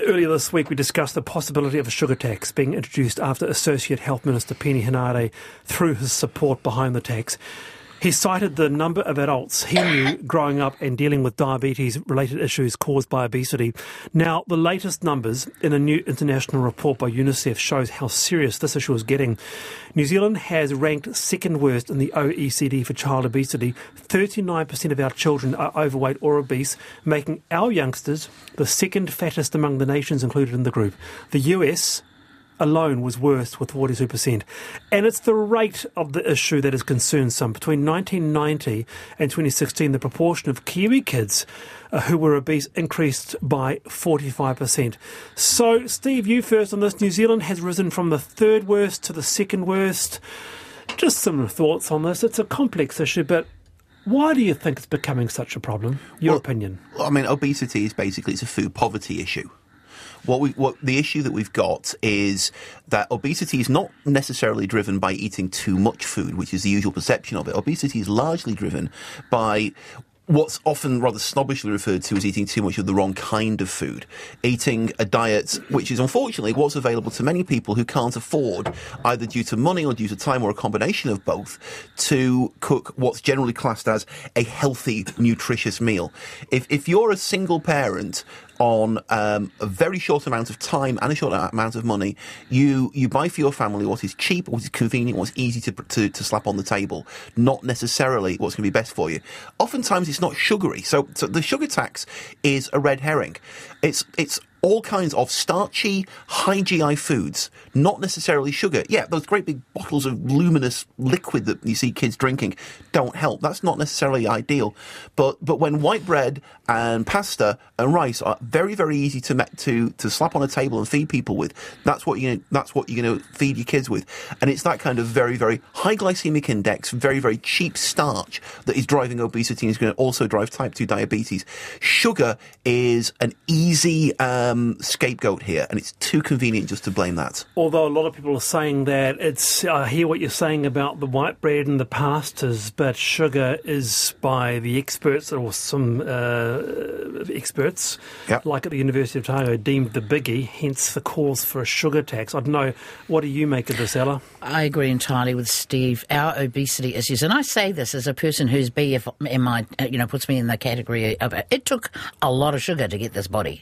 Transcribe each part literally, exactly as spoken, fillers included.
Earlier this week, we discussed the possibility of a sugar tax being introduced after Associate Health Minister Peeni Henare threw his support behind the tax. He cited the number of adults he knew growing up and dealing with diabetes-related issues caused by obesity. Now, the latest numbers in a new international report by UNICEF shows how serious this issue is getting. New Zealand has ranked second worst in the O E C D for child obesity. thirty-nine percent of our children are overweight or obese, making our youngsters the second fattest among the nations included in the group. The U S alone was worse with forty-two percent. And it's the rate of the issue that has concerned some. Between nineteen ninety and twenty sixteen, the proportion of Kiwi kids uh, who were obese increased by forty-five percent. So, Steve, you first on this. New Zealand has risen from the third worst to the second worst. Just some thoughts on this. It's a complex issue, but why do you think it's becoming such a problem? Your well, opinion. I mean, obesity is basically, it's a food poverty issue. What we, what the issue that we've got is that obesity is not necessarily driven by eating too much food, which is the usual perception of it. Obesity is largely driven by what's often rather snobbishly referred to as eating too much of the wrong kind of food. Eating a diet which is unfortunately what's available to many people who can't afford, either due to money or due to time or a combination of both, to cook what's generally classed as a healthy, nutritious meal. If, if you're a single parent on um, a very short amount of time and a short amount of money, you you buy for your family what is cheap, what is convenient, what's easy to, to, to slap on the table, not necessarily what's going to be best for you. Oftentimes it's not sugary, so, so the sugar tax is a red herring. It's it's all kinds of starchy, high G I foods, not necessarily sugar. Yeah, those great big bottles of luminous liquid that you see kids drinking don't help. That's not necessarily ideal. But but when white bread and pasta and rice are very, very easy to to to slap on a table and feed people with, that's what you that's what you're going to feed your kids with. And it's that kind of very, very high glycemic index, very, very cheap starch that is driving obesity and is going to also drive type two diabetes. Sugar is an easy um, scapegoat here, and it's too convenient just to blame that. Although a lot of people are saying that it's, I hear what you're saying about the white bread and the pastas, but sugar is, by the experts, or some uh, experts, yep. like at the University of Otago, deemed the biggie, hence the calls for a sugar tax. I don't know, what do you make of this, Ella? I agree entirely with Steve. Our obesity issues, and I say this as a person whose B M I, you know, puts me in the category of it. It took a lot of sugar to get this body.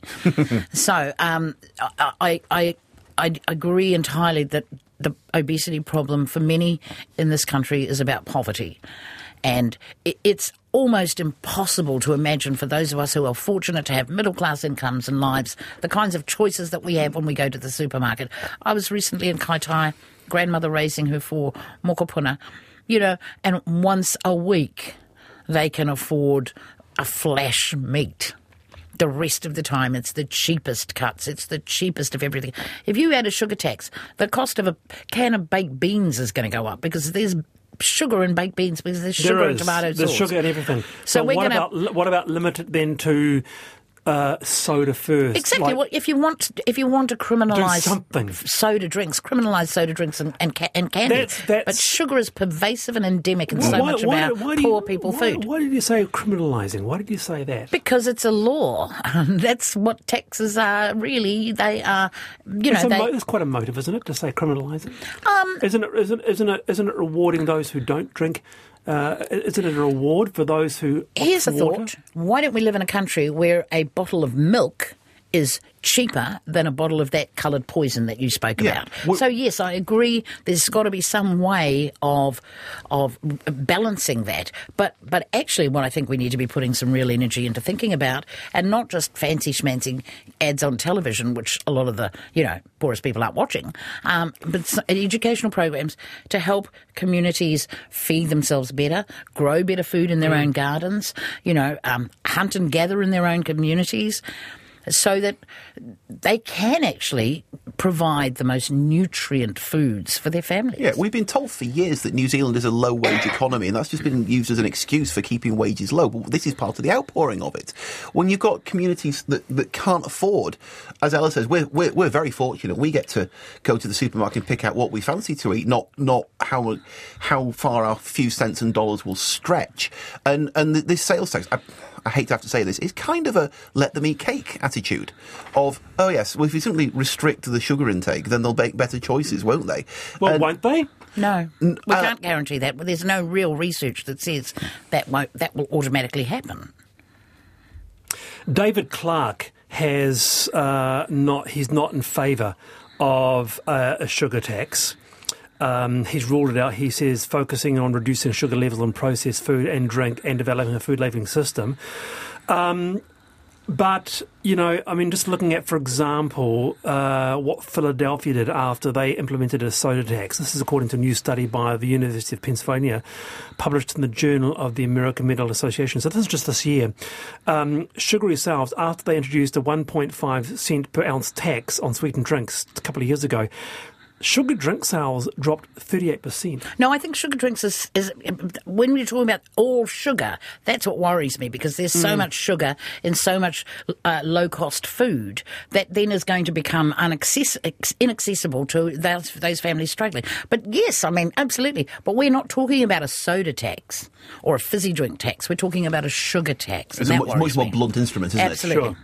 So um, I, I, I agree entirely that the obesity problem for many in this country is about poverty. And it's almost impossible to imagine for those of us who are fortunate to have middle-class incomes and lives, the kinds of choices that we have when we go to the supermarket. I was recently in Kaitaia, grandmother raising her four mokopuna, you know, and once a week they can afford a flash meat. The rest of the time, it's the cheapest cuts. It's the cheapest of everything. If you add a sugar tax, the cost of a can of baked beans is going to go up because there's sugar in baked beans, because there's sugar in tomato sauce. There's sugar in everything. So, so we're what, gonna, about, what about limited then to uh, soda first? Exactly. Like, well, if you want, if you want to criminalise something. soda drinks, criminalise soda drinks and and, ca- and candy. That's, that's, but sugar is pervasive and endemic in well, so why, much why, of our why poor you, people why, food. Why did you say criminalising? Why did you say that? Because it's a law. That's what taxes are. Really, they are. You it's know, they, mo- it's quite a motive, isn't it, to say criminalising? Um, isn't it? Isn't isn't it? Isn't it rewarding those who don't drink? Uh, isn't it a reward for those who... Here's a water? thought. Why don't we live in a country where a bottle of milk is cheaper than a bottle of that coloured poison that you spoke yeah. about? Well, so, yes, I agree there's got to be some way of of balancing that. But but actually what I think we need to be putting some real energy into thinking about, and not just fancy schmancy ads on television, which a lot of the, you know, poorest people aren't watching, um, but educational programs to help communities feed themselves better, grow better food in their mm. own gardens, you know, um, hunt and gather in their own communities, so that they can actually provide the most nutrient foods for their families. Yeah, we've been told for years that New Zealand is a low-wage economy, and that's just been used as an excuse for keeping wages low. But this is part of the outpouring of it. When you've got communities that, that can't afford, as Ella says, we're, we're we're very fortunate. We get to go to the supermarket and pick out what we fancy to eat, not not how how far our few cents and dollars will stretch. And and this sales tax, I, I hate to have to say this, is kind of a let them eat cake attitude of, oh yes, well if you simply restrict the sugar intake, then they'll make better choices, won't they? Well, And- won't they? No, we uh, can't guarantee that. But there's no real research that says that won't, that will automatically happen. David Clark has uh, not. He's not in favour of uh, a sugar tax. Um, he's ruled it out. He says focusing on reducing sugar levels in processed food and drink and developing a food labelling system. Um, But, you know, I mean, just looking at, for example, uh, what Philadelphia did after they implemented a soda tax. This is according to a new study by the University of Pennsylvania, published in the Journal of the American Medical Association. So this is just this year. Um, sugary sales, after they introduced a one point five cent per ounce tax on sweetened drinks a couple of years ago, sugar drink sales dropped thirty-eight percent. No, I think sugar drinks is, is when we're talking about all sugar, that's what worries me, because there's so Mm. much sugar in so much uh, low-cost food that then is going to become unaccess- inaccessible to those, those families struggling. But yes, I mean, absolutely. But we're not talking about a soda tax or a fizzy drink tax. We're talking about a sugar tax. It's and a that much, much worries more me. blunt instrument, isn't Absolutely. it? Sure.